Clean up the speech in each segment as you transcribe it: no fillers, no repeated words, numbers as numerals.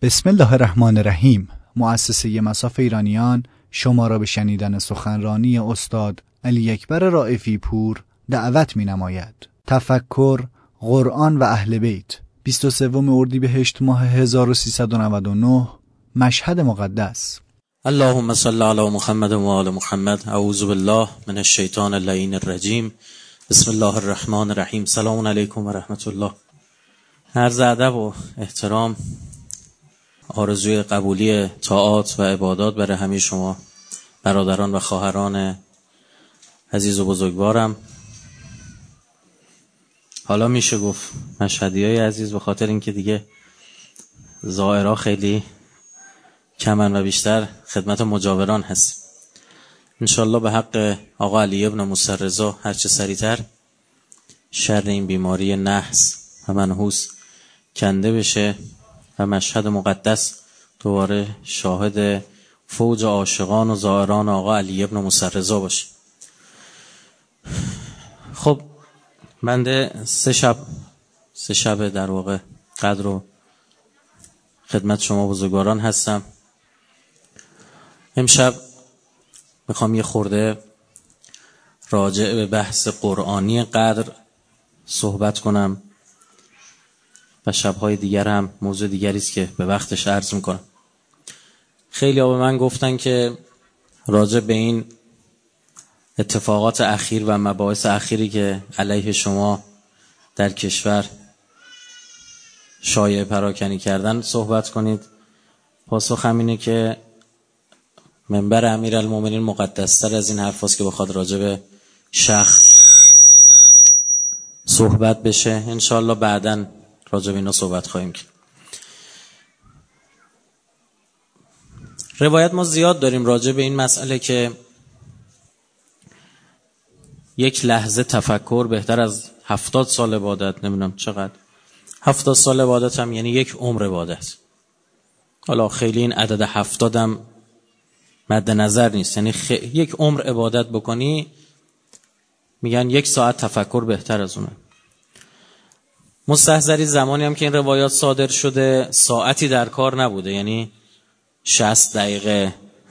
بسم الله الرحمن الرحیم. مؤسسه مصاف ایرانیان شما را به شنیدن سخنرانی استاد علی اکبر رائفی پور دعوت می نماید. تفکر، قرآن و اهل بیت، 23 اردیبهشت ماه 1399، مشهد مقدس. اللهم صل علی محمد و آل محمد. اعوذ بالله من الشیطان اللعین الرجیم. بسم الله الرحمن الرحیم. سلام علیکم و رحمت الله. عرض ادب و احترام، آرزوی قبولی طاعات و عبادات برای همه شما برادران و خواهران عزیز و بزرگوارم. حالا میشه گفت مشهدیای عزیز، به خاطر اینکه دیگه زائرها خیلی کمن و بیشتر خدمت مجاوران هستیم. انشالله به حق آقا علی ابن موسی رضا هرچه سریعتر شر این بیماری نحس و منحوس کنده بشه و مشهد مقدس دوباره شاهد فوج عاشقان و زائران آقا علی ابن موسی رضا باشه. خب بنده سه شب در واقع قدر و خدمت شما بزرگواران هستم. امشب میخوام یه خورده راجع به بحث قرآنی قدر صحبت کنم و شبهای دیگر هم موضوع دیگری است که به وقتش عرض میکنم. خیلی ها به من گفتن که راجع به این اتفاقات اخیر و مباحث اخیری که علیه شما در کشور شایعه پراکنی کردن صحبت کنید. پاسخ همینه که منبر امیرالمومنین مقدستر از این حرف هست که بخواد راجع به شخص صحبت بشه. انشاءالله بعداً راجع به اینا صحبت خواهیم کرد. روایت ما زیاد داریم راجع به این مسئله که یک لحظه تفکر بهتر از 70 سال عبادت. نمیدونم چقدر 70 سال عبادت هم یعنی یک عمر عبادت. حالا خیلی این عدد 70 هم مد نظر نیست، یعنی یک عمر عبادت بکنی میگن 1 ساعت تفکر بهتر از اونه. مستحضری زمانی هم که این روایات صادر شده ساعتی در کار نبوده، یعنی 60 دقیقه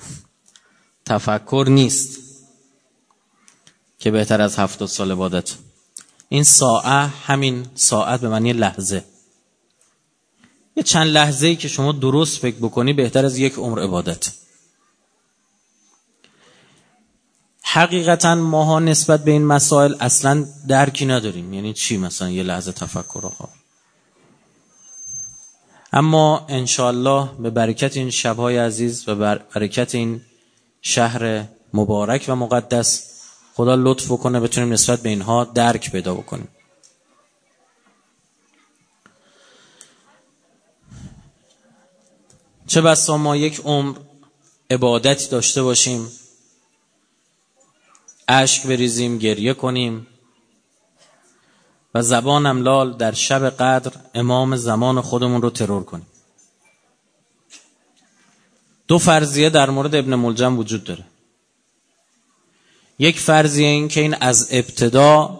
تفکر نیست که بهتر از 70 سال عبادت. این ساعت، همین ساعت به معنی لحظه، یه چند لحظه‌ای که شما درست فکر بکنی بهتر از 1 عمر عبادت. حقیقتا ماها نسبت به این مسائل اصلا درکی نداریم، یعنی چی مثلا یه لحظه تفکر آقا. اما انشاءالله به برکت این شبهای عزیز و برکت این شهر مبارک و مقدس خدا لطف کنه بتونیم نسبت به اینها درک پیدا بکنیم. چه بسا ما 1 عمر عبادتی داشته باشیم، اشک بریزیم، گریه کنیم و زبان املال در شب قدر امام زمان خودمون رو ترور کنیم. 2 فرضیه در مورد ابن ملجم وجود داره. یک فرضیه این که این از ابتدا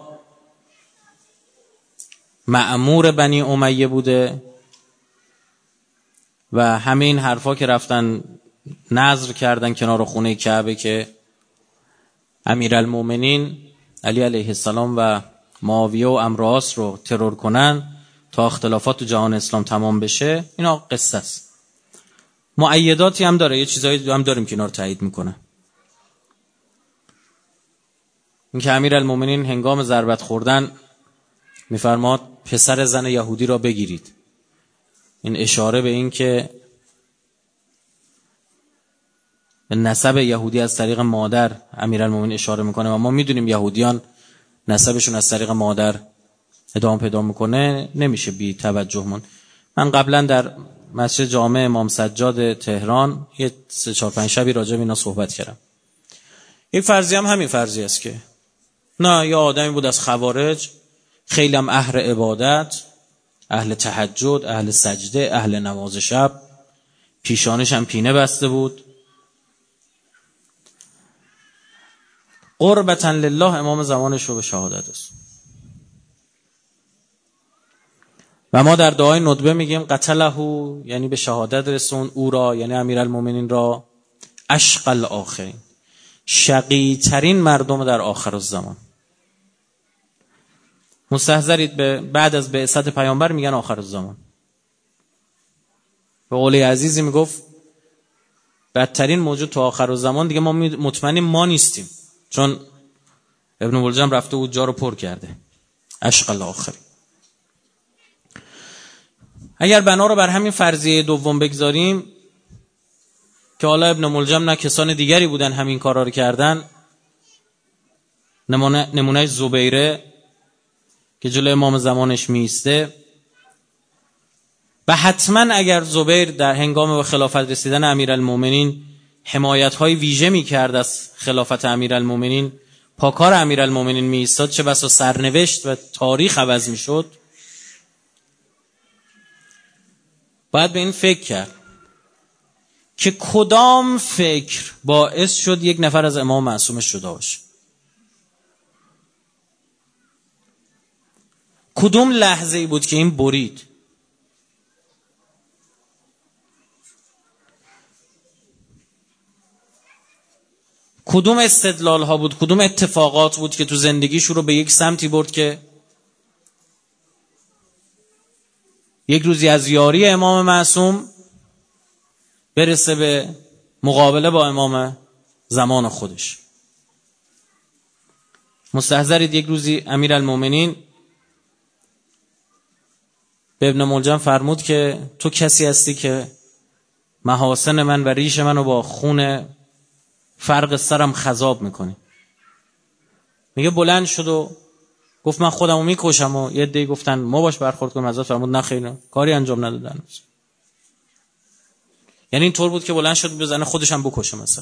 مأمور بنی امیه بوده و همه این حرفا که رفتن نذر کردن کنار خونه کعبه که امیرالمومنین علی علیه السلام و معاویه و امراس رو ترور کنن تا اختلافات تو جهان اسلام تمام بشه، اینا قصه است. مؤیداتی هم داره، یه چیزایی هم داریم که اینا رو تایید میکنه. این که امیرالمومنین هنگام ضربت خوردن میفرماد پسر زن یهودی را بگیرید. این اشاره به این که به نسب یهودی از طریق مادر امیرالمومنین اشاره میکنه و ما میدونیم یهودیان نسبشون از طریق مادر ادامه پیدا میکنه، نمیشه بی توجه مون. من قبلا در مسجد جامع امام سجاد تهران یه 3-4-5 شبی راجع به اینا صحبت کردم. یک فرضیه هم همین فرضیه است که نه، یه آدمی بود از خوارج، خیلی هم اهل عبادت، اهل تهجد، اهل سجده، اهل نماز شب، پیشانش هم پینه بسته بود. قربتا لله امام زمانش رو به شهادت است و ما در دعای ندبه میگیم قتله، یعنی به شهادت رسون، او را یعنی امیرالمومنین را، اشقی الاخرین، شقی ترین مردم در آخر الزمان. مستحضرید به بعد از بعثت پیامبر میگن آخر الزمان. به قول عزیزی میگفت بدترین موجود تو آخر الزمان دیگه ما مطمئنیم ما نیستیم، چون ابن ملجم رفته بود جا رو پر کرده. اشقی الاخرین. اگر بنا رو بر همین فرضیه دوم بگذاریم که حالا ابن ملجم نه کسان دیگری بودن همین کارا رو کردن، نمونه زبیره که جلوی امام زمانش میسته، و حتما اگر زبیر در هنگام به خلافت رسیدن امیرالمومنین حمایت‌های ویژه می‌کرد از خلافت امیرالمومنین، پاکار امیرالمومنین می‌ایستاد، چه بسا سرنوشت و تاریخ عوض می‌شد. باید به این فکر کرد که کدام فکر باعث شد یک نفر از امام معصومش جدا باشه. کدوم لحظه ای بود که این برید؟ کدوم استدلال ها بود، کدوم اتفاقات بود که تو زندگیش رو به یک سمتی برد که یک روزی از یاری امام معصوم برسه به مقابله با امام زمان خودش. مستحضرید یک روزی امیرالمومنین به ابن ملجم فرمود که تو کسی هستی که محاسن من و ریش منو با خون فرق سرم خضاب میکنی. میگه بلند شد و گفت من خودمو میکشم، و یه عده‌ای گفتن ما باش برخورد کنیم. حضرت فرمود نه خیر، کاری انجام ندادن. یعنی اینطور بود که بلند شد بزنه خودش هم بکشه مثلا.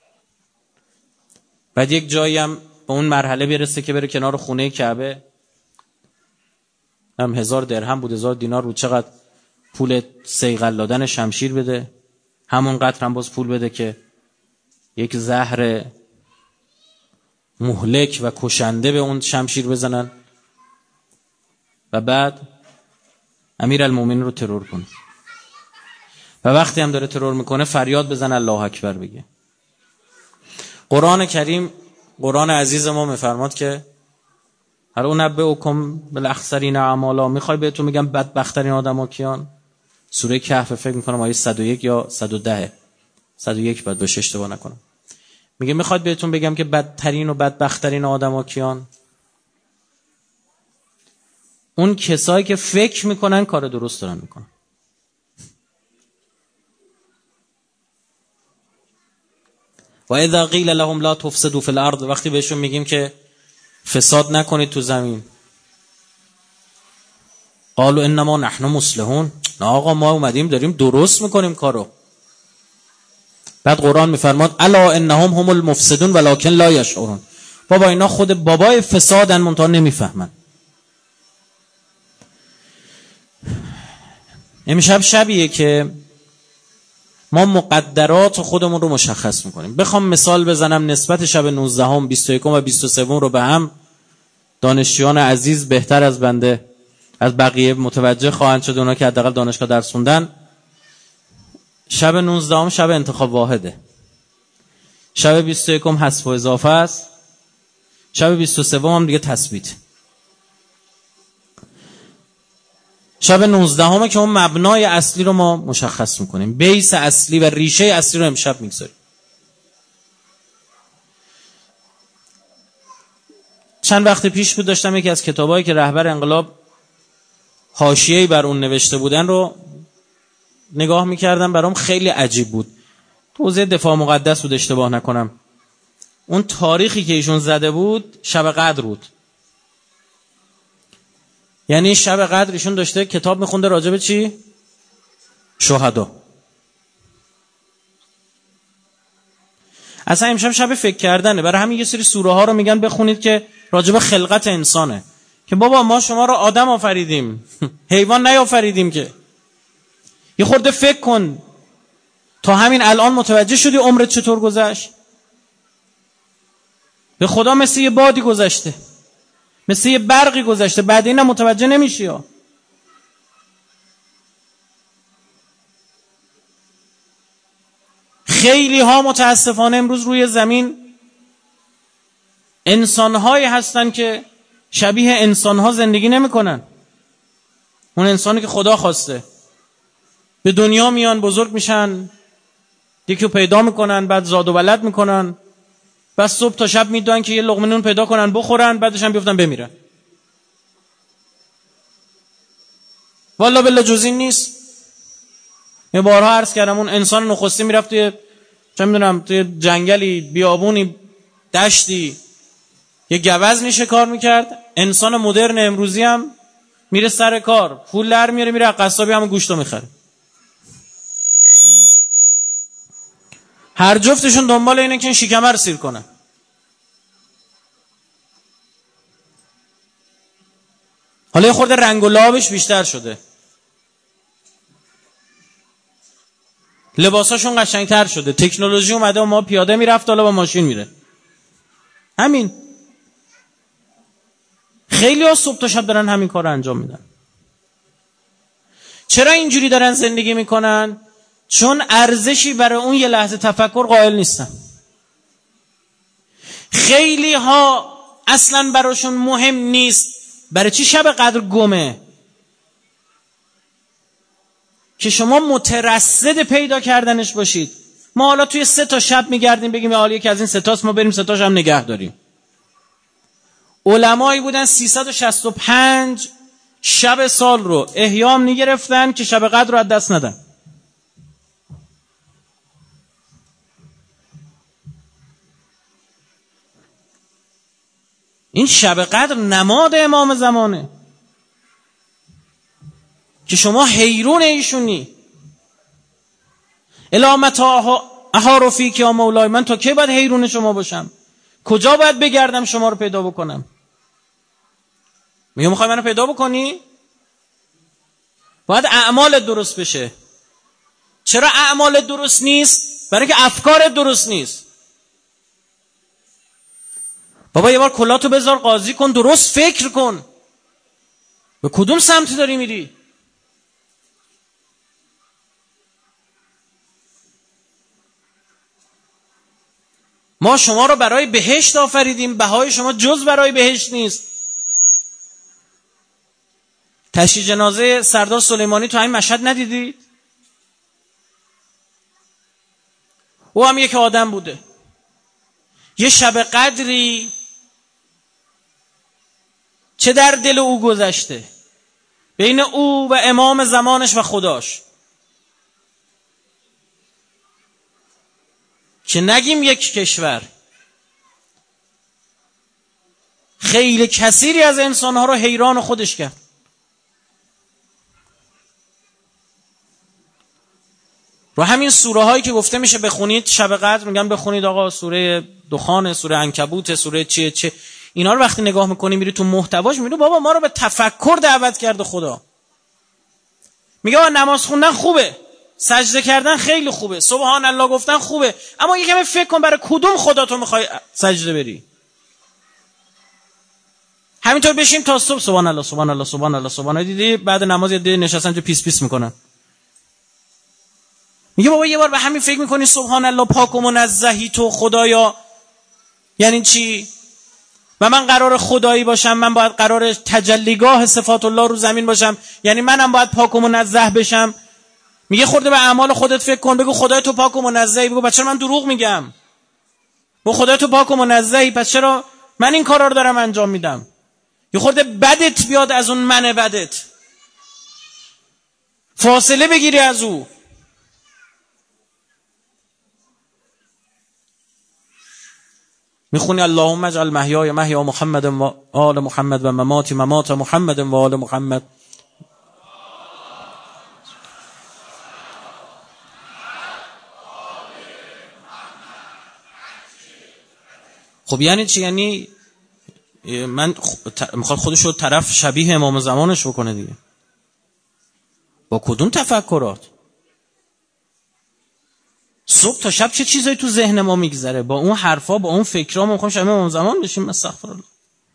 بعد یک جایی هم به اون مرحله برسه که بره کنار خونه کعبه، هم 1000 درهم بود، 1000 دینار بود، چقدر پول صیقل دادن شمشیر بده، همون قدر هم باز پول بده که یک زهر مهلک و کشنده به اون شمشیر بزنن، و بعد امیرالمومنین رو ترور کنه. و وقتی هم داره ترور میکنه فریاد بزن الله اکبر بگه. قرآن کریم، قرآن عزیز ما میفرماد که هل انبئکم بالاخسرین اعمالا، میخوای بهتون میگم بدبخترین آدما کیان؟ سوره کهف فکر میکنم آیه 101 یا 110، 101 باید باشه اشتباه نکنم. میگه میخواد بهتون بگم که بدترین و بدبخترین آدما کیان؟ اون کسایی که فکر میکنن کار درست دارن میکنن. و اذا قیل لهم لا تفسدوا فی الارض، وقتی بهشون میگیم که فساد نکنید تو زمین، قالوا انما نحن مصلحون، نه آقا ما اومدیم داریم درست میکنیم کارو. بعد قرآن میفرماد الا انهم هم المفسدون ولکن لا یشعرون، بابا اینا خود بابای فسادن منتها نمیفهمن. امشب شبیه که ما مقدرات خودمون رو مشخص میکنیم. بخوام مثال بزنم نسبت شب 19 21 و 23 رو به هم، دانشجویان عزیز بهتر از بنده از بقیه متوجه خواهند شد، اونا که حداقل دانشگاه درس خوندن. شب 19 شب انتخاب واحده، شب 21 حذف و اضافه است، شب 23 هم دیگه تثبیت. شب 19 که اون مبنای اصلی رو ما مشخص میکنیم، بیس اصلی و ریشه اصلی رو امشب میگذاریم. چند وقت پیش بود داشتم یکی از کتابایی که رهبر انقلاب حاشیه‌ای بر اون نوشته بودن رو نگاه میکردم، برام خیلی عجیب بود. توضیح دفاع مقدس بود اشتباه نکنم. اون تاریخی که ایشون زده بود شب قدر بود. یعنی شب قدر ایشون داشته کتاب میخونده راجع به چی؟ شهدا. اصلا امشب شب فکر کردنه. برای همین یه سری سوره ها رو میگن بخونید که راجع به خلقت انسانه، که بابا ما شما رو آدم آفریدیم، حیوان نیافریدیم که. یه خورده فکر کن، تا همین الان متوجه شدی عمرت چطور گذشت؟ به خدا مثل یه بادی گذشته، مثل یه برقی گذشته، بعد اینم متوجه نمیشی ها. خیلی ها متاسفانه امروز روی زمین انسان‌هایی هستن که شبیه انسان‌ها زندگی نمی‌کنن. اون انسانی که خدا خواسته به دنیا میان، بزرگ میشن، یکی رو پیدا میکنن، بعد زاد و ولد میکنن، بعد صبح تا شب میدونن که یه لقمه نون پیدا کنن بخورن، بعدش هم بیفتن بمیرن. والله بالله جز این نیست. یه بارها عرض کردم اون انسان نخستی میرفت توی چه میدونم توی جنگلی، بیابونی، دشتی، یه گوزنی شکار میکرد. انسان مدرن امروزی هم میره سر کار، پول در میاره، میره قصابی همون گوشتو میخره. هر جفتشون دنبال اینه که این شکمه رو سیر کنن. حالا یه خورده رنگ و لابش بیشتر شده، لباساشون قشنگتر شده، تکنولوژی اومده و ما پیاده میرفت حالا با ماشین میره. همین. خیلی ها صبح تا شب دارن همین کار رو انجام میدن. چرا اینجوری دارن زندگی میکنن؟ چون ارزشی برای اون یه لحظه تفکر قائل نیستن. خیلی ها اصلا براشون مهم نیست برای چی شب قدر گمه، که شما مترصد پیدا کردنش باشید. ما حالا توی 3 تا شب میگردیم بگیم حالا یکی از این 3 تاست، ما بریم 3 تاش هم نگه داریم. علمایی بودن 365 شب سال رو احیام نگرفتن که شب قدر رو از دست ندن. این شب قدر نماد امام زمانه که شما حیرون ایشونی. الا متی احارفی که یا مولای، من تا کی باید حیرون شما باشم؟ کجا باید بگردم شما رو پیدا بکنم؟ میخوای منو پیدا بکنی؟ باید اعمال درست بشه. چرا اعمال درست نیست؟ برای که افکار درست نیست. بابا یه بار کلاتو بذار قاضی کن، درست فکر کن به کدوم سمت داری میری. ما شما رو برای بهشت آفریدیم، بهای شما جز برای بهشت نیست. تشییع جنازه سردار سلیمانی تو همین مشهد ندیدید؟ او هم یک آدم بوده. یه شب قدری چه در دل او گذشته بین او و امام زمانش و خداش، که نگیم یک کشور، خیلی کثیری از انسانها رو حیران خودش کرد. رو همین سوره هایی که گفته میشه بخونید شب قدر، میگن بخونید آقا، سوره دخان، سوره عنکبوت، سوره چه اینا رو وقتی نگاه میکنی میری تو محتواش، میبینی بابا ما رو به تفکر دعوت کرده خدا. میگه نماز خوندن خوبه، سجده کردن خیلی خوبه، سبحان الله گفتن خوبه، اما یه کمی فکر کن برای کدوم خدا تو میخوای سجده بری. همینطور بشیم تا صبح سبحان الله سبحان الله سبحان الله سبحان الله، دیدی بعد نماز یه نشستن جو پیس پیس میکنن. میگه بابا یه بار به همین فکر میکنی سبحان الله پاک و منزهی تو خدایا یعنی چی؟ و من قرار خدایی باشم، من باید قرار تجلیگاه صفات الله رو زمین باشم، یعنی منم باید پاک و منزه بشم. میگه خورده به اعمال خودت فکر کن، بگو خدای تو پاک و منزهی، بگو بچه من دروغ میگم، بگو خدای تو پاک و منزهی، پس چرا من این کارا رو دارم انجام میدم؟ یه خورده بدت بیاد از اون من بدت، فاصله بگیری از او. میخونی اللهم اجعل محیای محیا محمد و آل محمد و مماتی ممات محمد و آل محمد. خب یعنی چی؟ یعنی من میخواد خودش رو طرف شبیه امام زمانش بکنه دیگه. با کدوم تفکرات؟ صبح تا شب چه چیزایی تو ذهن ما میگذره؟ با اون حرفا، با اون فکرها ما میخوایم شبیه امام زمان بشیم. استغفرالله.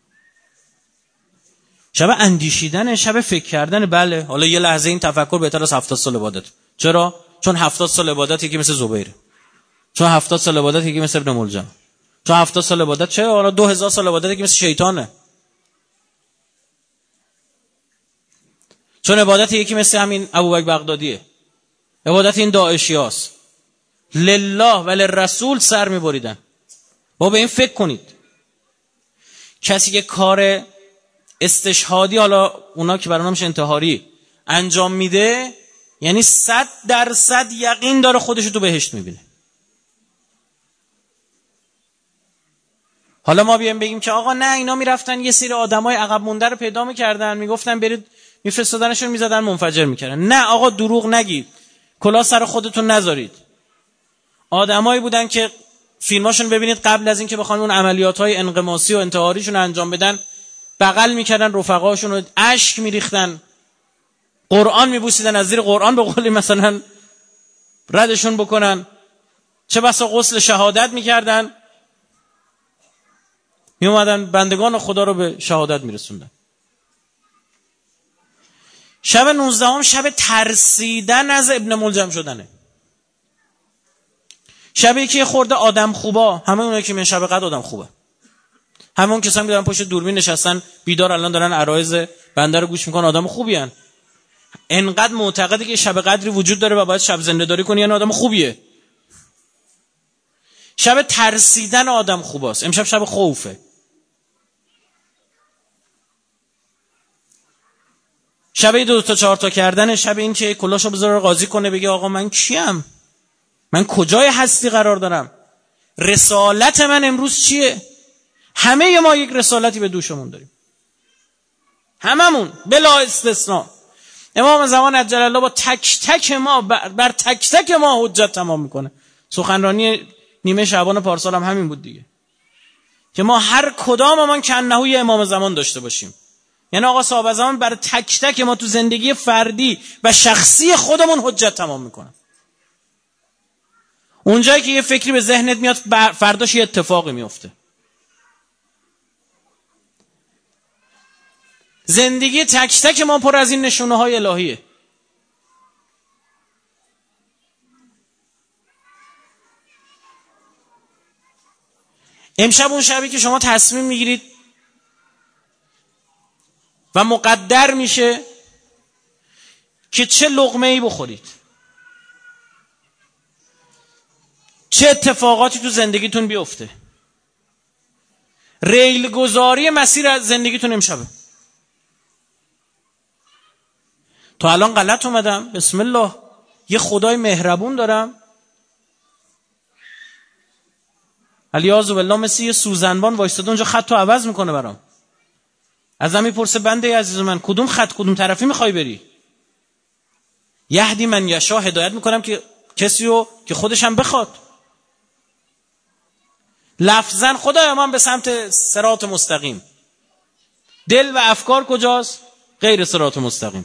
شب اندیشیدن، شب فکر کردن. بله حالا یه لحظه این تفکر بهتر از 70 سال عبادت. چرا؟ چون 70 سال عبادت یکی مثل زبیره. چون 70 سال عبادت یکی مثل ابن ملجم، چون 70 سال عبادت چه حالا 2000 سال عبادت یکی مثل شیطانه، چون عبادت یکی مثل همین ابوبکر بغدادیه، عبادت این داعشیاست، لله و للرسول سر میبریدن. با به این فکر کنید کسی که کار استشهادی، حالا اونا که برای میشه انتحاری، انجام میده، یعنی 100% یقین داره خودشو تو بهشت میبینه. حالا ما بیایم بگیم که آقا نه اینا میرفتن یه سری آدمای عقب مونده رو پیدا میکردن، میگفتن برید، میفرستادنشون میزدن منفجر میکردن. نه آقا دروغ نگید، کلاه سر خودتون نذارید. آدمایی بودن که فیلماشون ببینید قبل از این که بخوان اون عملیات‌های انقماسی و انتحاریشون انجام بدن بغل میکردن رفقاشون رو، اشک میریختن، قرآن میبوسیدن، از زیر قرآن به قولی مثلا ردشون بکنن، چه بسا غسل شهادت میکردن، میومدن بندگان خدا رو به شهادت میرسوندن. شب 19 شب ترسیدن از ابن ملجم شدنه. شبی که خورده آدم خوبا، همه اونایی که من شب قدر آدم خوبه، همه اون کسانی که دارن پشت دوربین نشستن بیدار الان دارن عرایض بنده رو گوش میکنن، آدم خوبی ان. انقدر معتقده که شب قدری وجود داره و باید شب زنده داری کنی، یعنی آدم خوبیه. شب ترسیدن آدم خوباست. امشب شب خوفه. شب 2 تا 4 تا کردن، شب این که کلاشو بذاره قاضی کنه بگه آقا من کیم؟ من کجای هستی قرار دارم؟ رسالت من امروز چیه؟ همه ما یک رسالتی به دوشمون داریم، هممون بلا استثناء. امام زمان عجل الله با تک تک ما بر تک تک ما حجت تمام میکنه. سخنرانی نیمه شعبان پارسال هم همین بود دیگه، که ما هر کداممان کنهو یه امام زمان داشته باشیم. یعنی آقا صاحب زمان بر تک تک ما تو زندگی فردی و شخصی خودمون حجت تمام میکنه. اونجایی که یه فکری به ذهنت میاد فرداش یه اتفاقی میفته. زندگی تک تک ما پر از این نشونه های الهیه. امشب اون شبی که شما تصمیم میگیرید و مقدر میشه که چه لقمه ای بخورید، چه اتفاقاتی تو زندگیتون بیفته. ریل گذاری مسیر از زندگیتون امشبه. تا الان غلط اومدم، بسم الله، یه خدای مهربون دارم، علیاذ بالله مثل یه سوزنبان وایستاده اونجا خطو عوض میکنه برام. ازم میپرسه بنده عزیز من کدوم خط کدوم طرفی میخوای بری؟ یهدی من یشاء، هدایت میکنم که کسی رو که خودش هم بخواد. لفظاً خدای من به سمت صراط مستقیم. دل و افکار کجاست؟ غیر صراط مستقیم.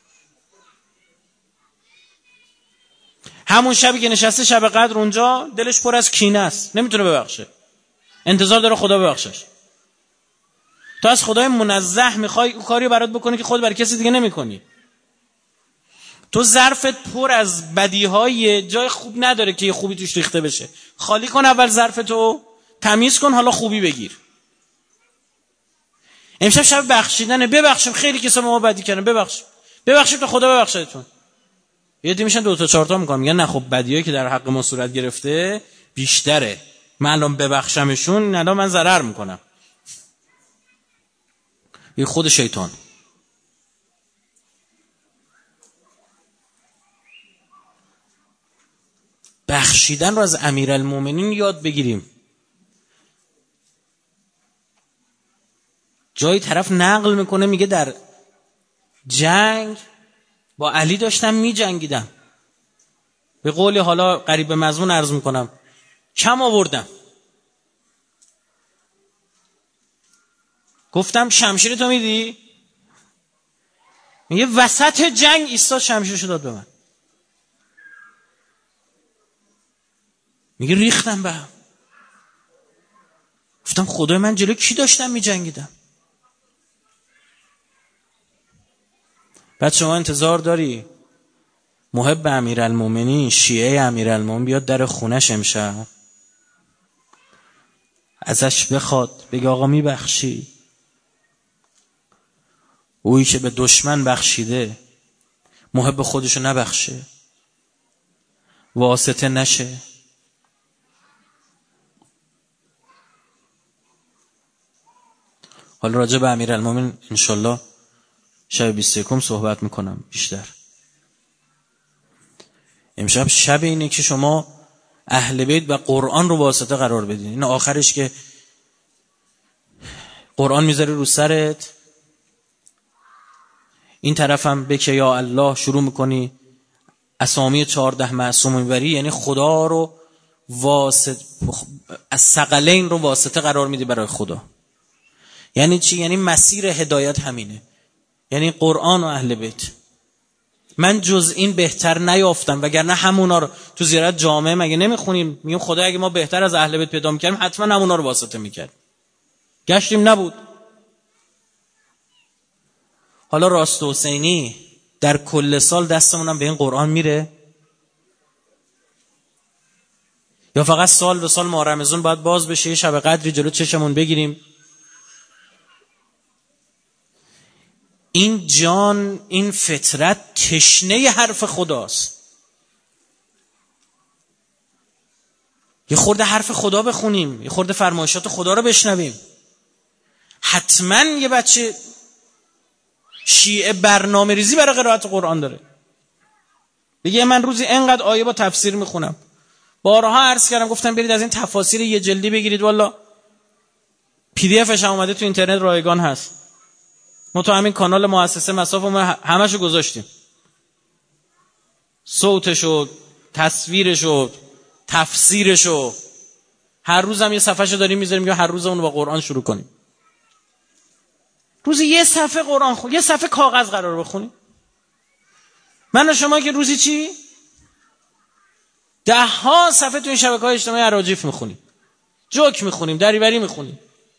همون شبی که نشسته شب قدر اونجا دلش پر از کینه است، نمیتونه ببخشه، انتظار داره خدا ببخشش. تو از خدای منزه میخوای اون کاری برات بکنی که خود برای کسی دیگه نمیکنی. تو ظرفت پر از بدیهای، جای خوب نداره که یه خوبی توش ریخته بشه. خالی کن اول ظرفتو، تمیز کن، حالا خوبی بگیر. امشب شب بخشیدنه. ببخشیم خیلی کسا ما بدی کردن، ببخشیم تا خدا ببخشتون. یه دی میشن 2 تا 4 تا میگن نه خب بدیایی که در حق ما صورت گرفته بیشتره، من الان ببخشمشون الان من ضرر میکنم. یه خود شیطان. بخشیدن رو از امیرالمومنین یاد بگیریم. جایی طرف نقل میکنه میگه در جنگ با علی داشتم میجنگیدم، به قولی حالا قریب به مضمون عرض میکنم، کم آوردم، گفتم شمشیر تو میدی؟ میگه وسط جنگ ایستاد شمشیرشو داد به من. میگه ریختم به هم، گفتم خدای من جلو کی داشتم میجنگیدم؟ بعد شما انتظار داری محب امیرالمومنین، شیعه امیرالمومنین بیاد در خونش امشب، ازش بخواد بگه آقا میبخشی؟ اویی که به دشمن بخشیده محب خودشو نبخشه، واسطه نشه. حالا راجع به امیرالمومنین انشالله شب 21 صحبت میکنم بیشتر. امشب شب اینه که شما اهل بیت و قرآن رو واسطه قرار بدین. این آخرش که قرآن میذاری رو سرت، این طرفم بکه یا الله شروع میکنی اسامی 14 معصوم میبری، یعنی خدا رو واسطه، از ثقلین رو واسطه قرار میدی برای خدا. یعنی چی؟ یعنی مسیر هدایت همینه، یعنی قرآن و اهل بیت. من جز این بهتر نیافتم، وگرنه همونا رو تو زیارت جامعه مگه نمیخونیم؟ میگیم خدا اگه ما بهتر از اهل بیت پیدا میکردیم حتما همونا رو واسطه میکرد. گشتیم نبود. حالا راست حسینی در کل سال دستمونم به این قرآن میره؟ یا فقط سال به سال ماه رمضان باید باز بشه یه شب قدری جلو چشمون بگیریم؟ این جان، این فطرت تشنه حرف خداست. یه خورده حرف خدا بخونیم، یه خورده فرمایشات خدا رو بشنویم. حتما یه بچه شیعه برنامه ریزی برای قرائت قرآن داره. دیگه من روزی اینقدر آیه با تفسیر میخونم. بارها عرض کردم، گفتم برید از این تفاسیر یه جلدی بگیرید، والا پی دی افش هم اومده تو اینترنت رایگان هست. ما تو همین کانال مؤسسه مصاف همشو گذاشتیم، صوتشو، تصویرشو، تفسیرشو. هر روزم یه صفحهشو داریم میذاریم یا هر روز اون با قرآن شروع کنیم. روزی یه صفحه قرآن یه صفحه کاغذ قرار بخونیم. من و شما که روزی چی؟ 10 صفحه تو این شبکه‌های اجتماعی اراجیف میخونیم، جوک میخونیم، دریوری میخونیم.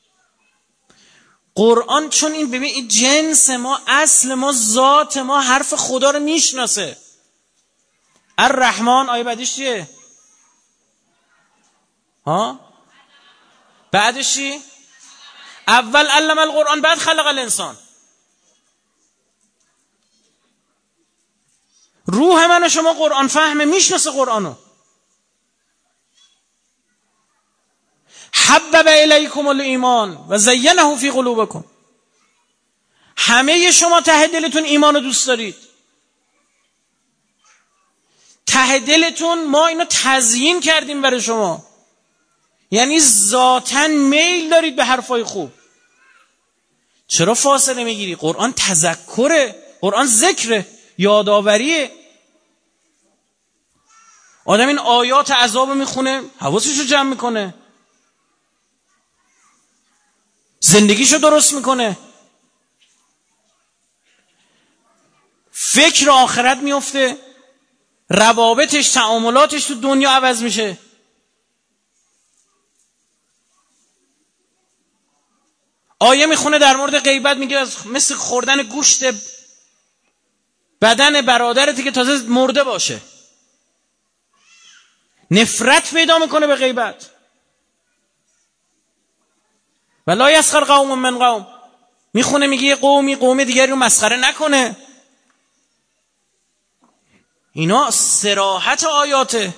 قرآن چون این ببین این جنس ما، اصل ما، ذات ما حرف خدا رو میشناسه. الرحمن آیه بعدش چیه؟ بعدش چی؟ اول علم القرآن بعد خلق الانسان. روح من و شما قرآن فهمه، میشناسه قرآنو. حبب الیکم الایمان و زینه فی قلوبکم. همه شما ته دلتون ایمان رو دوست دارید، ته دلتون ما اینو تزیین کردیم برای شما. یعنی ذاتاً میل دارید به حرفای خوب. چرا فاصله میگیری؟ قرآن تذکره، قرآن ذکره، یادآوریه. آدم این آیات عذاب میخونه، حواسشو جمع میکنه، زندگیشو درست میکنه، فکر آخرت میفته، روابطش، تعاملاتش تو دنیا عوض میشه. آیه میخونه در مورد غیبت، میگه مثل خوردن گوشت بدن برادرتی که تازه مرده باشه. نفرت پیدا میکنه به غیبت. ولا یسخر قوم من قوم. میخونه میگه یه قوم دیگری رو مسخره نکنه. اینا صراحت آیاته.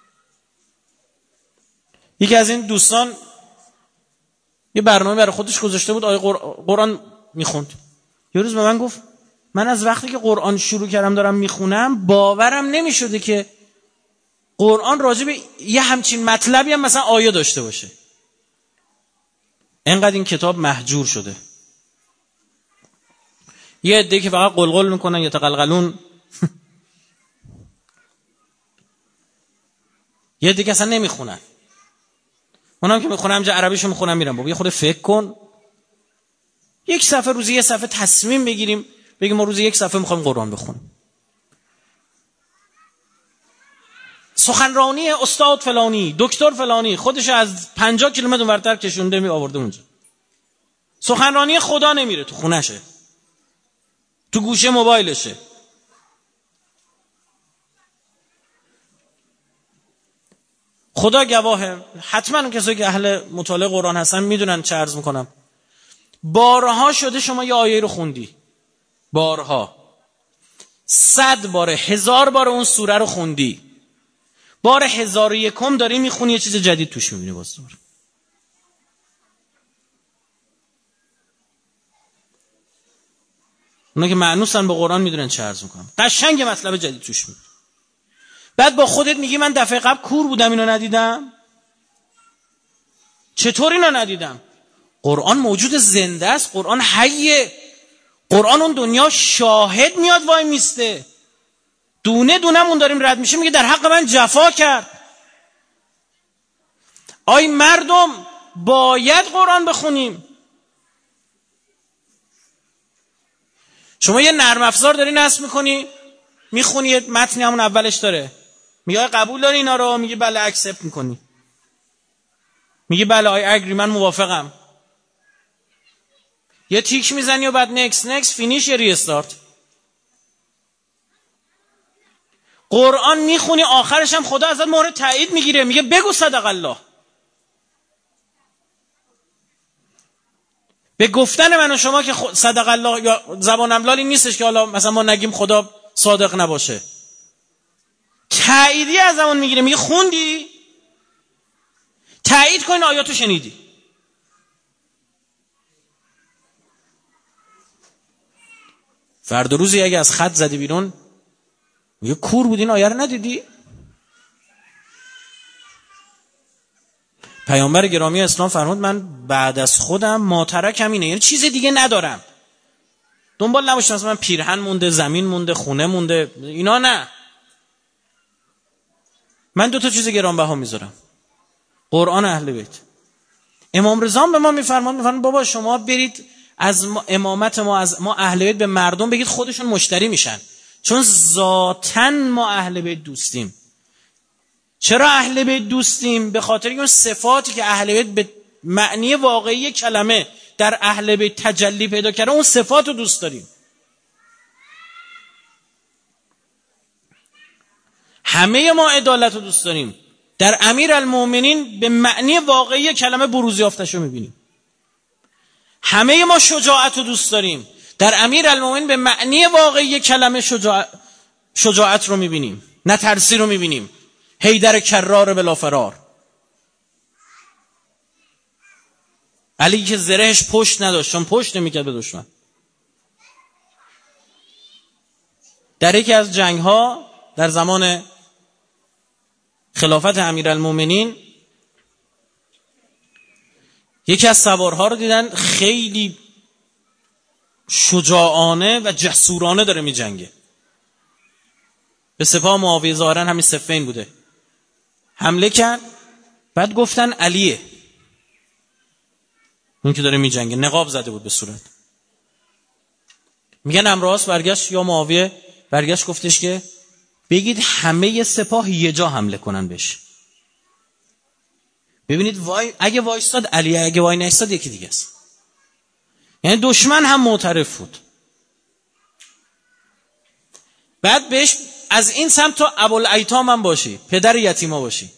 یکی از این دوستان یه برنامه برای خودش گذاشته بود، آیه قرآن میخوند. یه روز به من گفت من از وقتی که قرآن شروع کردم دارم میخونم باورم نمیشده که قرآن راجع به یه همچین مطلبی هم مثلا آیه داشته باشه. اینقدر این کتاب مهجور شده. یه عده که فقط قلقل میکنن، یتقلقلون. یه عده که اصلا نمیخونن. اونم که میخونم جا عربیشو میخونم میرم. بابا یه خود فکر کن. یک صفحه روزی یه صفحه تصمیم بگیریم، بگیم ما روزی یک صفحه میخوایم قرآن بخونیم. سخنرانی استاد فلانی، دکتر فلانی خودش از 50 کیلومتر اونورتر کشونده می آورده اونجا. سخنرانی خدا نمیره تو خونشه، تو گوشه موبایلشه. خدا گواهه، حتما کسایی که اهل مطالعه قرآن هستن میدونن چه عرض میکنم. بارها شده شما یه آیه رو خوندی، بارها 100 بار 1000 بار اون سوره رو خوندی، بار 1001 داری میخونی یه چیز جدید توش میبینی. باز دوباره اونا که معنوسن به قرآن میدونن چه عرض میکنم، قشنگ مطلب جدید توش میبینی. بعد با خودت میگی من دفعه قبل کور بودم اینو ندیدم، چطور اینو ندیدم؟ قرآن موجود زنده است، قرآن حیه، قرآن اون دنیا شاهد میاد وای میسته، دونه دونمون داریم رد میشه میگه در حق من جفا کرد. آی مردم باید قرآن بخونیم. شما یه نرم افزار داری نصب میکنی، میخونی یه متنی همون اولش داره، میگه قبول داری اینا رو؟ میگه بله اکسپت میکنی، میگه بله آی اگری من موافقم، یه تیک میزنی و بعد نکس فینیش، یه ریستارت. قرآن میخونی آخرش هم خدا ازت مهر تایید میگیره، میگه بگو صدق الله. به گفتن من و شما که صدق الله یا زبانم لالی نیستش که حالا مثلا ما نگیم خدا صادق نباشه، تاییدی از زمان میگیره، میگه خوندی؟ تایید کن آیاتو شنیدی. فردا روزی اگه از خط زدی بیرون میگه کور بود این آیه رو ندیدی؟ پیامبر گرامی اسلام فرمود من بعد از خودم ماترکم اینه، یعنی چیز دیگه ندارم. دنبال نباشم مثلا من پیرهن مونده، زمین مونده، خونه مونده، اینا نه. من 2 چیز گرانبها میذارم، قرآن اهل بیت. امام رضا به ما میفرماد بابا شما برید از امامت ما، از ما اهل بیت به مردم بگید خودشون مشتری میشن، چون ذاتاً ما اهل بیت دوستیم. چرا اهل بیت دوستیم؟ به خاطر اون صفاتی که اهل بیت به معنی واقعی کلمه در اهل بیت تجلی پیدا کرده، اون صفات رو دوست داریم. همه ما عدالت رو دوست داریم، در امیرالمومنین به معنی واقعی کلمه بروز یافتش رو میبینیم. همه ما شجاعت رو دوست داریم، در امیرالمومنین به معنی واقعی کلمه شجاعت رو میبینیم، نه ترسی رو میبینیم. حیدر کرار بلا فرار، علی که زرهش پشت نداشت چون پشت نمیکرد به دشمن. در یکی از جنگ ها در زمان خلافت امیرالمومنین یکی از سوارها رو دیدن خیلی شجاعانه و جسورانه داره می جنگه. به سپاه معاویه ظاهرا همین صفین بوده، حمله کرد. بعد گفتن علیه اون که داره می جنگه، نقاب زده بود به صورت. میگن امراس برگشت یا معاویه برگشت گفتش که بگید همه سپاه یه جا حمله کنن بهش. ببینید اگه وایستاد علیه، اگه وای نایستاد یکی دیگه است. یعنی دشمن هم معترف بود. بعد بهش از این سمت تو ابوالایتام هم باشی، پدر یتیما باشی.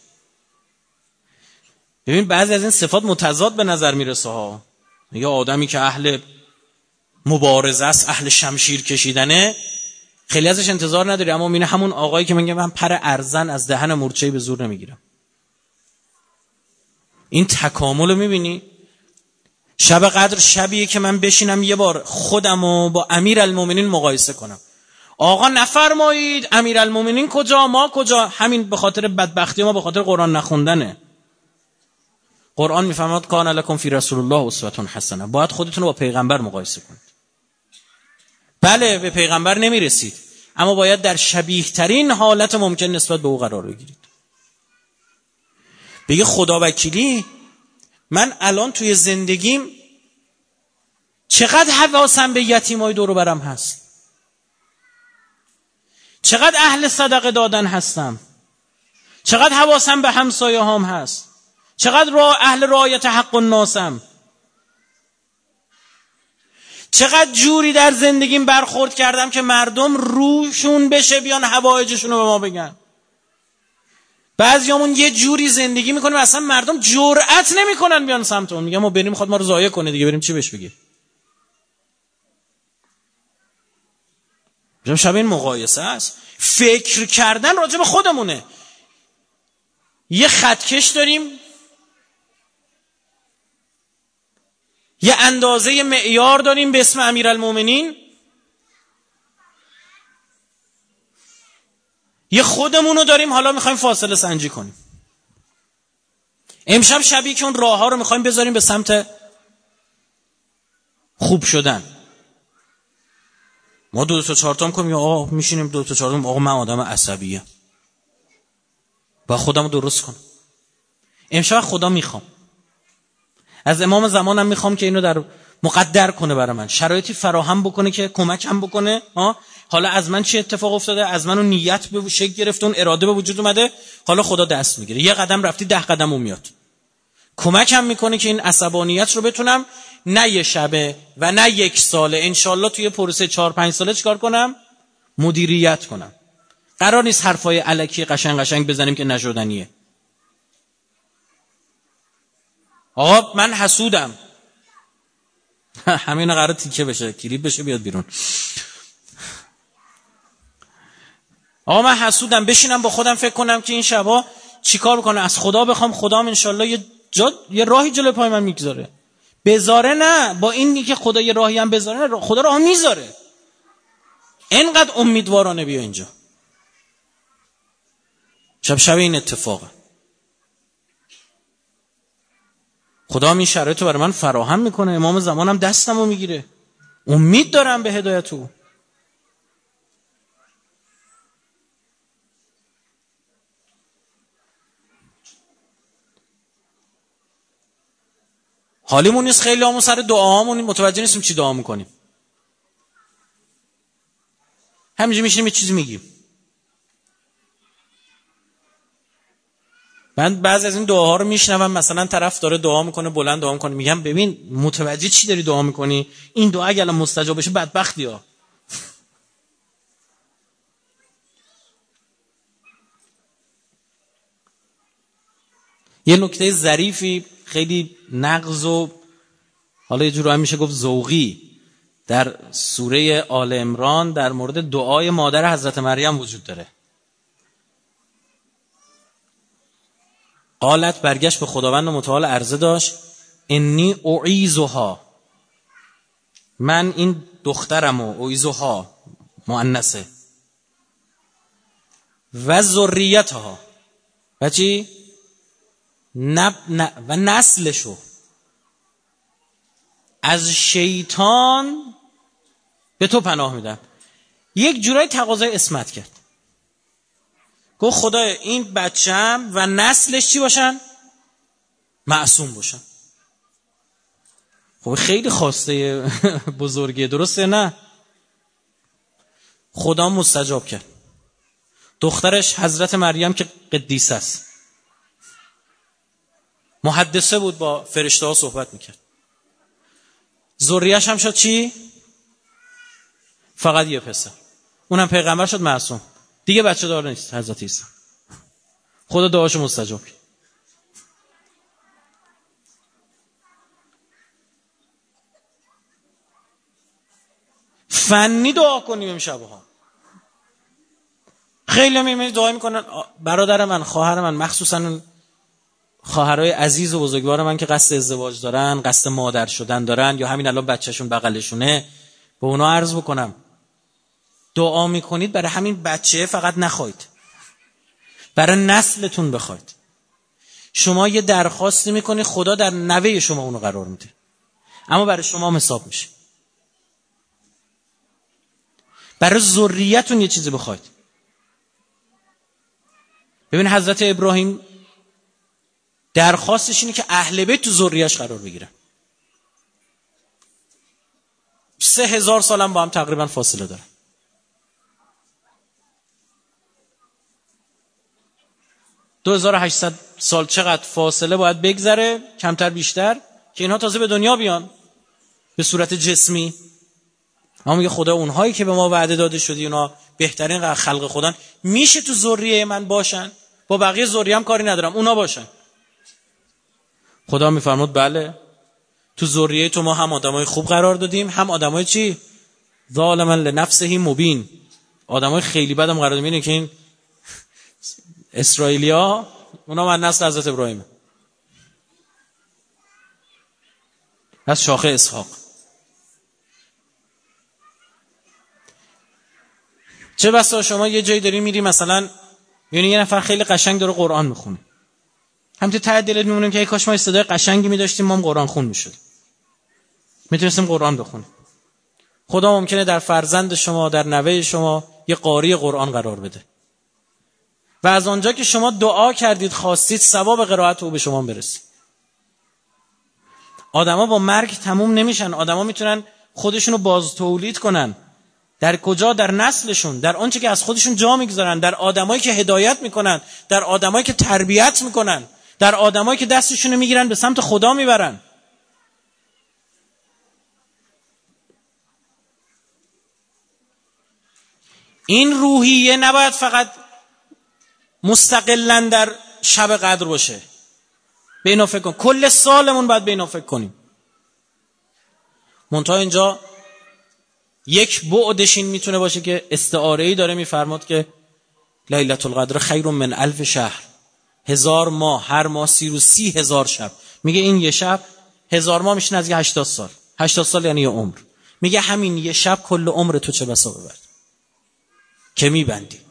ببین بعضی از این صفات متضاد به نظر میرسه ها. میگه آدمی که اهل مبارزه است، اهل شمشیر کشیدنه، خیلی ازش انتظار نداری. اما میینه همون آقایی که میگه من پر ارزن از دهن مورچه‌ای به زور نمیگیرم. این تکامل رو میبینی؟ شب قدر شبیه که من بشینم یه بار خودمو با امیرالمومنین مقایسه کنم. آقا نفرمایید امیرالمومنین کجا ما کجا؟ همین به خاطر بدبختی ما، به خاطر قرآن نخوندنه. قرآن میفرماد کان لکم فی رسول الله اسوة حسنه. باید خودتون رو با پیغمبر مقایسه کنید. بله به پیغمبر نمیرسید، اما باید در شبیه ترین حالت ممکن نسبت به او قرار بگیرید. بگه خدا وکیلی من الان توی زندگیم چقدر حواسم به یتیمای دور و برم هست، چقدر اهل صدقه دادن هستم، چقدر حواسم به همسایه هام هست، چقدر اهل رعایت حق الناسم، چقدر جوری در زندگیم برخورد کردم که مردم روشون بشه بیان حوایجشون رو به ما بگن. بعضیامون یه جوری زندگی میکنیم اصلا مردم جرئت نمیکنن بیان سمتمون، میگن ما بریم میخواد ما رو ضایع کنه دیگه، بریم چی بهش بگیم. شب این مقایسه است. فکر کردن راجع به خودمونه. یه خطکش داریم، یه اندازه معیار داریم به اسم امیرالمومنین، یه خودمونو داریم، حالا میخوایم فاصله سنجی کنیم. امشب شبیه که اون راه ها رو میخوایم بذاریم به سمت خوب شدن. ما 2 تا 4 تا میکنیم، آقا میشینیم 2 تا 4 تا، آقا من آدم عصبیه با خودمو درست کنم. امشب خدا میخوام از امام زمانم میخوام که اینو در مقدر کنه برای من، شرایطی فراهم بکنه که کمکم بکنه. حالا از من چه اتفاق افتاده، از منو نیت به شکل گرفت، اون اراده به وجود اومده، حالا خدا دست میگیره. یه قدم رفتی 10 قدم اون میاد، کمکم میکنه که این عصبانیت رو بتونم نه یه شبه و نه 1 ساله، انشالله توی پروسه 4-5 ساله چیکار کنم؟ مدیریت کنم. قرار نیست حرفای الکی قشنگ بزنیم که نشدنیه. آقا من حسودم، همین قرار تیکه بشه، کلیپ بشه، بیاد بیرون. آقا من حسودم، بشینم با خودم فکر کنم که این شبا چیکار بکنم، از خدا بخوام، خدا انشالله یه راهی جلوی پای من میگذاره. بذاره نه، با این که خدا یه راهی هم بذاره، خدا راه میذاره. اینقدر امیدوارانه بیا اینجا. شب این اتفاقه. خدا این شرایطو برای من فراهم میکنه، امام زمانم دستمو میگیره، امید دارم به هدایت او. حالیمون نیست، خیلی همون سر دعاهامون متوجه نیستیم چی دعا میکنیم، همینجا میشینیم یه چیزی میگیم. من بعضی از این دعاها رو میشنوم، مثلا طرف داره دعا میکنه، بلند دعا میکنه، میگم ببین متوجه چی داری دعا میکنی؟ این دعا اگه الان مستجاب بشه بدبختی ها. یه نکته ظریفی خیلی نغز و حالا یه جور هم میشه گفت ذوقی در سوره آل عمران در مورد دعای مادر حضرت مریم وجود داره. قالت، برگشت به خداوند متعال عرضه داشت، انی اعیذها، من این دخترم و اعیذها مؤنثه، و ذریتها، و چی؟ و نسلشو از شیطان به تو پناه میدم. یک جورای تقاضای اسمت کرد، گفت خدای این بچه‌م و نسلش چی باشن؟ معصوم باشن. خب خیلی خواسته بزرگیه، درسته نه؟ خدا مستجاب کرد. دخترش حضرت مریم که قدیسه است، محدثه بود، با فرشته ها صحبت میکرد. ذریه‌اش هم شد چی؟ فقط یه پسر، اونم پیغمبر شد، معصوم دیگه، بچه دار نیست حضرت عیسی. خدا دعاشو مستجاب کرد. فنی دعا کنیم امشب ها. خیلی میمونید دعا میکنن، برادر من، خواهر من، مخصوصا خواهرای عزیز و بزرگوار من که قصد ازدواج دارن، قصد مادر شدن دارن، یا همین الان بچهشون بغلشونه، به اونا عرض بکنم دعا میکنید برای همین بچه فقط نخواید، برای نسلتون بخواید. شما یه درخواستی میکنی، خدا در نوه شما اونو قرار میده، اما برای شما حساب میشه. برای ذریتون یه چیزی بخواید. ببین حضرت ابراهیم درخواستش اینه که اهل بیت تو ذریه‌اش قرار بگیره. 3000 سالم با هم تقریبا فاصله داره. دو 2800 سال چقدر فاصله باید بگذره، کمتر بیشتر، که اینها تازه به دنیا بیان به صورت جسمی. اما میگه خدا اونهایی که به ما وعده داده شدی اونا بهترین خلق خدان، میشه تو ذریه من باشن؟ با بقیه ذریه هم کاری ندارم، اونا باشن. خدا میفرمود بله، تو ذریه تو ما هم آدمای خوب قرار دادیم، هم آدمای چی؟ ظالما لنفسه مبین، آدمای خیلی بدم قرار دادیم. اینه که این اسرائیلیا اونا من نسل حضرت ابراهیم، از شاخه اسحاق. چه بسا شما یه جایی داری میری مثلا یعنی یه نفر خیلی قشنگ داره قرآن میخونه، همینطور ته دلت میمونیم که ای کاش ما صدای قشنگی میداشتیم، ما هم قرآن خون میشد، میتونستیم قرآن بخونیم. خدا ممکنه در فرزند شما، در نوه شما یه قاری قرآن قرار بده و از آنجا که شما دعا کردید خواستید ثواب قرائت او به شما برسه. آدما با مرگ تموم نمیشن، آدما میتونن خودشونو باز تولید کنن. در کجا؟ در نسلشون، در آنچه که از خودشون جا میگذارن، در آدمایی که هدایت میکنن، در آدمایی که تربیت میکنن، در آدمایی که دستشونو میگیرن به سمت خدا میبرن. این روحیه نباید فقط مستقلاً در شب قدر باشه. به اینا فکر کن، کل سالمون باید به اینا فکر کنیم. منتها اینجا یک بعدش این میتونه باشه که استعاره‌ای داره میفرماد که لیلة القدر خیر من 1000 شهر، 1000 ماه، هر ماه 30,000 شب. میگه این یه شب 1000 ماه میشه نزدیک 80 سال. 80 سال یعنی یه عمر. میگه همین یه شب کل عمر تو چه بسا ببرد که میبندی.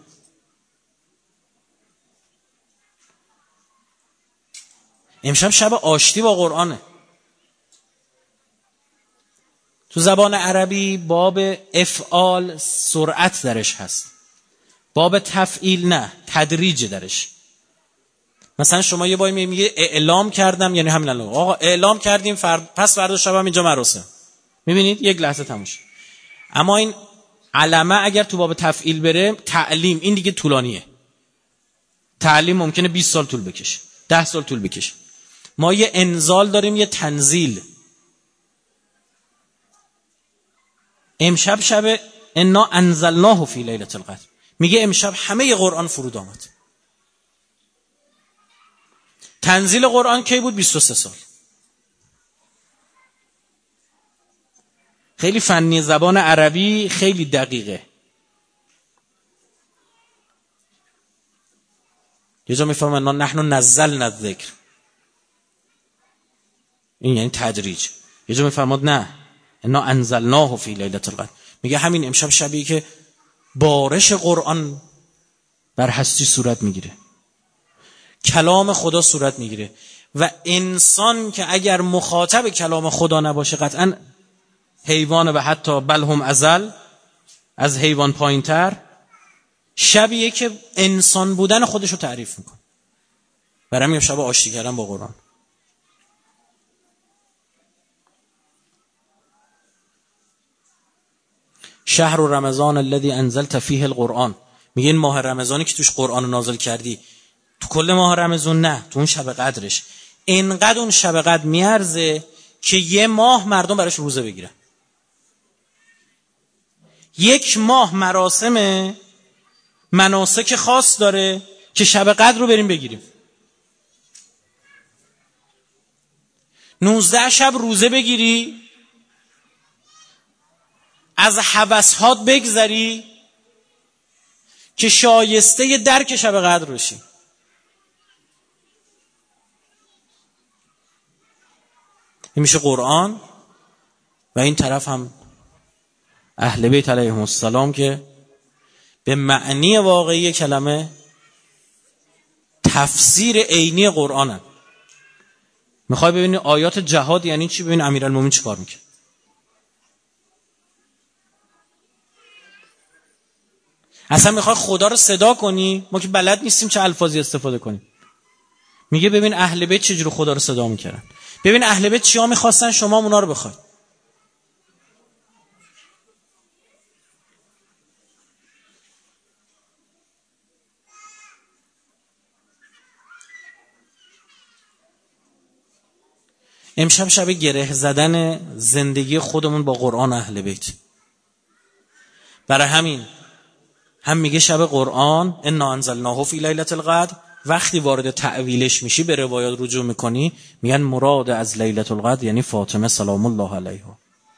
امشب شب آشتی با قرآنه. تو زبان عربی باب افعال سرعت درش هست، باب تفعیل نه، تدریج درش. مثلا شما یه بایی میگه اعلام کردم، یعنی همین الان آقا اعلام کردیم پس فردا شب هم اینجا مراسم. میبینید یک لحظه تموم شد. اما این علمه اگر تو باب تفعیل بره، تعلیم این دیگه طولانیه. تعلیم ممکنه 20 سال طول بکشه، 10 سال طول بکشه. ما یه انزال داریم، یه تنزیل. امشب شب انا انزلناه فی لیلة القدر، میگه امشب همه قرآن فرود آمد. تنزیل قرآن کی بود؟ 23 سال. خیلی فنی زبان عربی، خیلی دقیقه. یه جا میفهمن نحن نزلنا الذکر، این یعنی تدریج. یه جا میفرماد نه انا انزلناه فی لیلة القدر، میگه همین امشب شبیه که بارش قرآن بر هستی صورت میگیره، کلام خدا صورت میگیره. و انسان که اگر مخاطب کلام خدا نباشه قطعا حیوان و حتی بل هم ازل، از حیوان پایینتر، شبیه که انسان بودن خودشو تعریف میکنه. برای همین شب آشتی کردن با قرآن. شهر رمضان الذی انزلت فیه القرآن، میگه این ماه رمضانی که توش قرآن نازل کردی. تو کل ماه رمضان نه، تو اون شب قدرش. اینقدر اون شب قدر میارزه که یه ماه مردم براش روزه بگیرن. یک ماه مراسم مناسک خاص داره که شب قدر رو بریم بگیریم. 19 شب روزه بگیری، از هوس‌هات بگذری که شایسته درک شب قدر بشی. این میشه قرآن. و این طرف هم اهل بیت علیهم السلام که به معنی واقعی کلمه تفسیر عینی قرآنن. میخوای ببینی آیات جهاد یعنی چی؟ ببین امیرالمومنین چی کار میکنه. اصلا میخوای خدا رو صدا کنی، ما که بلد نیستیم چه الفاظی استفاده کنیم. میگه ببین اهل بیت چجوری خدا رو صدا میکردن، ببین اهل بیت چیا میخواستن، شما اونا رو بخوای. امشب شب گره زدن زندگی خودمون با قرآن اهل بیت. برای همین هم میگه شب قرآن انا انزلناه فی لیلة القدر، وقتی وارد تأویلش میشی به روایات رجوع میکنی میگن مراد از لیلة القدر یعنی فاطمه سلام الله علیها.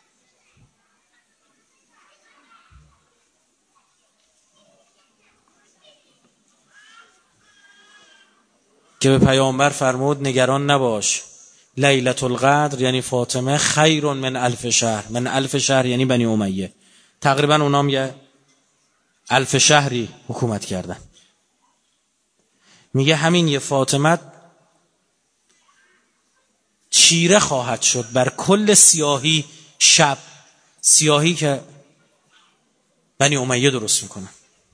که به پیامبر فرمود نگران نباش، لیلة القدر یعنی فاطمه خیر من الف شهر. من الف شهر یعنی بنی امیه، تقریبا اونام یه 1000 شهری حکومت کردن. میگه همین یه فاطمه چیره خواهد شد بر کل سیاهی شب، سیاهی که بنی امیه درست میکنن.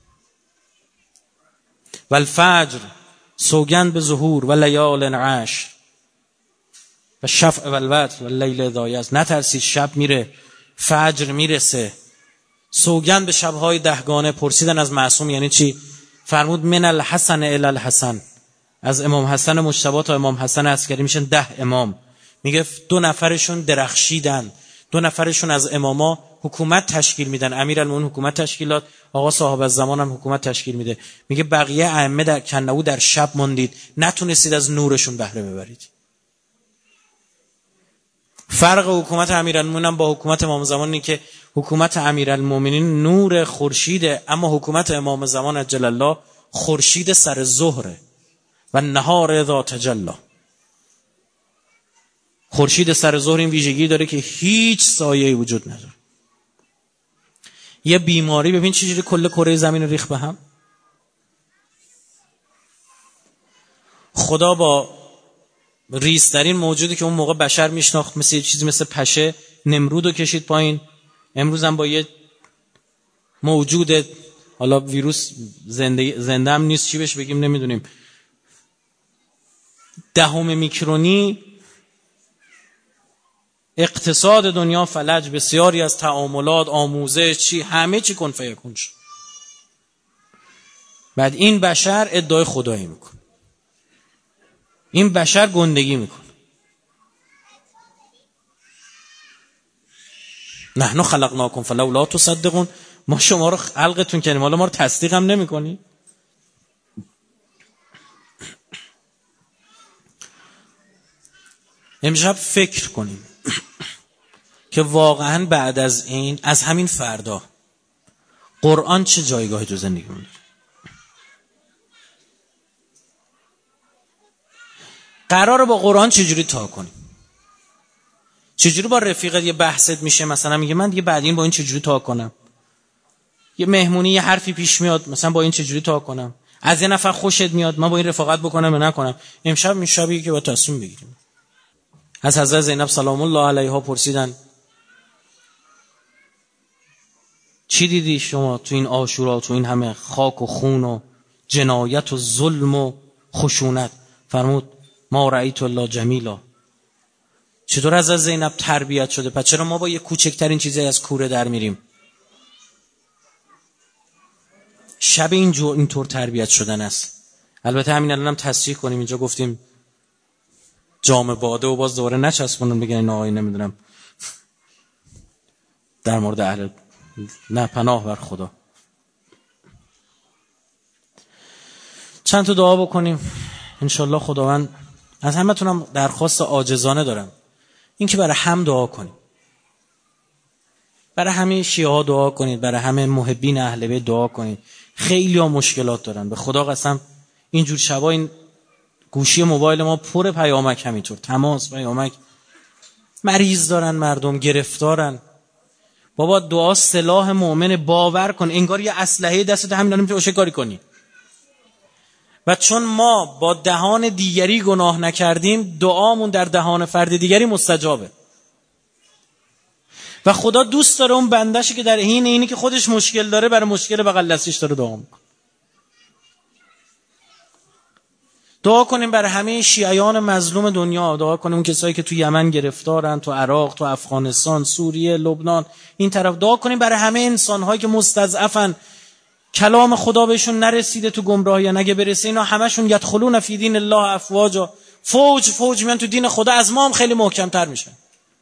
و الفجر سوگند به ظهور و لیال عشر و شفع و الوتر و لیل اذا یسر. نترسید شب میره، فجر میرسه. سوگند به شبهای 10گانه. پرسیدن از معصوم یعنی چی؟ فرمود من الحسن الی الحسن، از امام حسن مجتبی تا امام حسن عسکری میشن 10 امام. میگه 2 نفرشون درخشیدن، 2 نفرشون از اماما حکومت تشکیل میدن. امیرالمومنین حکومت تشکیل داد، آقا صاحب الزمان هم حکومت تشکیل میده. میگه بقیه ائمه در کنهو در شب موندید، نتونستید از نورشون بهره ببرید. فرق حکومت امیرالمومنین با حکومت امام زمان اینه که حکومت امیرالمومنین نور خورشیده، اما حکومت امام زمان عجل الله خورشید سر ظهره و نهار اذا تجلی. خورشید سر ظهر این ویژگی داره که هیچ سایه‌ای وجود نداره. یه بیماری ببین چجوری کل کره زمین ریخ به هم. خدا با ریزترین موجودی که اون موقع بشر میشناخت، مثل یه چیزی مثل پشه، نمرودو کشید پایین. امروز هم با یه موجود، حالا ویروس زنده هم نیست چی بهش بگیم نمیدونیم، 10 میکرونی اقتصاد دنیا فلج، بسیاری از تعاملات، آموزش، چی همه چی کن فیکون شد. بعد این بشر ادعای خدایی میکنه، این بشر گندگی میکنه. نحن خلقناکم فلولا تصدقون، ما شما رو خلقتون کردیم حالا ما رو تصدیق هم نمیکنی. امشب فکر کنیم که واقعا بعد از این، از همین فردا، قرآن چه جایگاهی تو زندگیمون داره. قراره با قرآن چجوری تا کنیم؟ چجوری با رفیقت یه بحثت میشه، مثلا میگه من دیگه بعد این با این چجوری تا کنم؟ یه مهمونی یه حرفی پیش میاد، مثلا با این چجوری تا کنم؟ از یه نفر خوشت میاد، من با این رفاقت بکنم یا نکنم؟ امشب میشبیه که با تصمیم بگیریم. از حضرت زینب سلام الله علیها پرسیدن چی دیدی شما تو این عاشورا، تو این همه خاک و خون و جنایت و ظلم و خشونت؟ فرمود ما رأیت الله جمیلا. چطور از زینب تربیت شده؟ پس چرا ما با یه کوچکترین چیزی از کوره در میریم؟ شب اینطور تربیت شدن است. البته همین الانم تصریح کنیم، اینجا گفتیم جام باده و باز دوباره نچسبونن بگن این آقای نمیدونم در مورد اهل، نه پناه بر خدا. چند تا دعا بکنیم انشالله خداوند. از همتونم درخواست عاجزانه دارم، این که برای هم دعا کنیم، برای همه شیعه ها دعا کنید، برای همه محبین اهل بیت دعا کنید. خیلی ها مشکلات دارن، به خدا قسم اینجور شبا این گوشی موبایل ما پر پیامک، همینطور تماس پیامک، مریض دارن مردم، گرفتارن. بابا دعا سلاح مؤمن، باور کن انگار یه اسلحه دستت همین الان میتونی کاری کنی. و چون ما با دهان دیگری گناه نکردیم، دعامون در دهان فرد دیگری مستجابه. و خدا دوست داره اون بنده‌شی که در حین اینی که خودش مشکل داره برای مشکل بغل دستیش داره دعا میکنه. دعا کنیم برای همه شیعیان مظلوم دنیا، دعا کنیم اون کسایی که تو یمن گرفتارن، تو عراق، تو افغانستان، سوریه، لبنان، این طرف. دعا کنیم برای همه انسان‌هایی که مستضعفن، کلام خدا بهشون نرسیده، تو گمراهی، اگه برسه اینا همشون یدخلون فی دین الله افواجا، فوج میان تو دین خدا، از ما هم خیلی محکم‌تر میشن.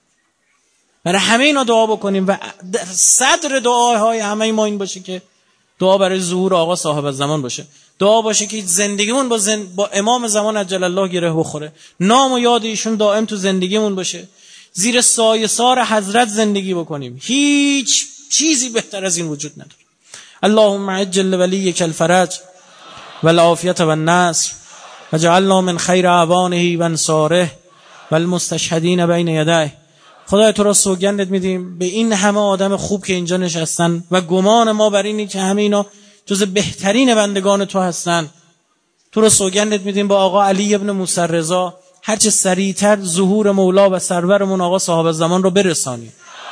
برای همه اینا دعا بکنیم و صدر دعاهای همه ما این باشه که دعا برای ظهور آقا صاحب الزمان باشه. دعا باشه که زندگیمون با امام زمان عجل الله گره بخوره. نام و یاد ایشون دائم تو زندگیمون باشه. زیر سایه سار حضرت زندگی بکنیم. هیچ چیزی بهتر از این وجود نداره. اللهم عجل ولیک الفرج والعافیة والنصر وجعلنا من خیر اعوانه و انصاره والمستشهدین بین یدیه. خدای تو را سوگندت میدیم به این همه آدم خوب که اینجا نشستن و گمان ما بر اینه که همه اینا جز بهترین بندگان تو هستن. تو را سوگندت میدیم با آقا علی ابن موسی رضا هرچه سریعتر ظهور مولا و سرورمون آقا صاحب الزمان رو برسانی.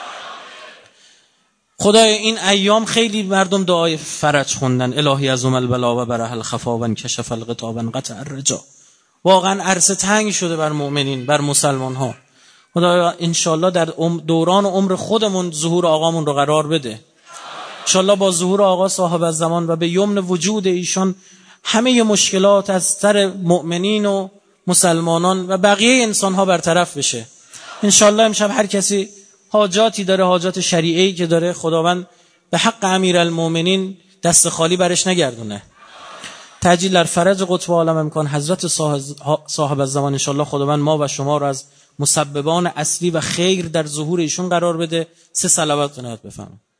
خدای این ایام خیلی مردم دعای فرج خوندن. الهی عظم البلا و برح الخفا و انکشف الغطا و انقطع الرجا. واقعا عرصه تنگ شده بر مؤمنین، بر مسلمان ها. خدایا انشالله در دوران عمر خودمون ظهور آقامون رو قرار بده. انشالله با ظهور آقا صاحب الزمان و به یمن وجود ایشان همه مشکلات از سر مؤمنین و مسلمانان و بقیه انسان ها برطرف بشه. انشالله امشب هر کسی حاجاتی داره، حاجات شریعی که داره، خداوند به حق امیرالمومنین دست خالی برش نگردونه. تعجیل در فرج قطب عالم امکان حضرت صاحب الزمان انشالله خداوند ما و شما رو از مسببان اصلی و خیر در ظهور ایشون قرار بده. 3 صلوات بنات بفرمایید.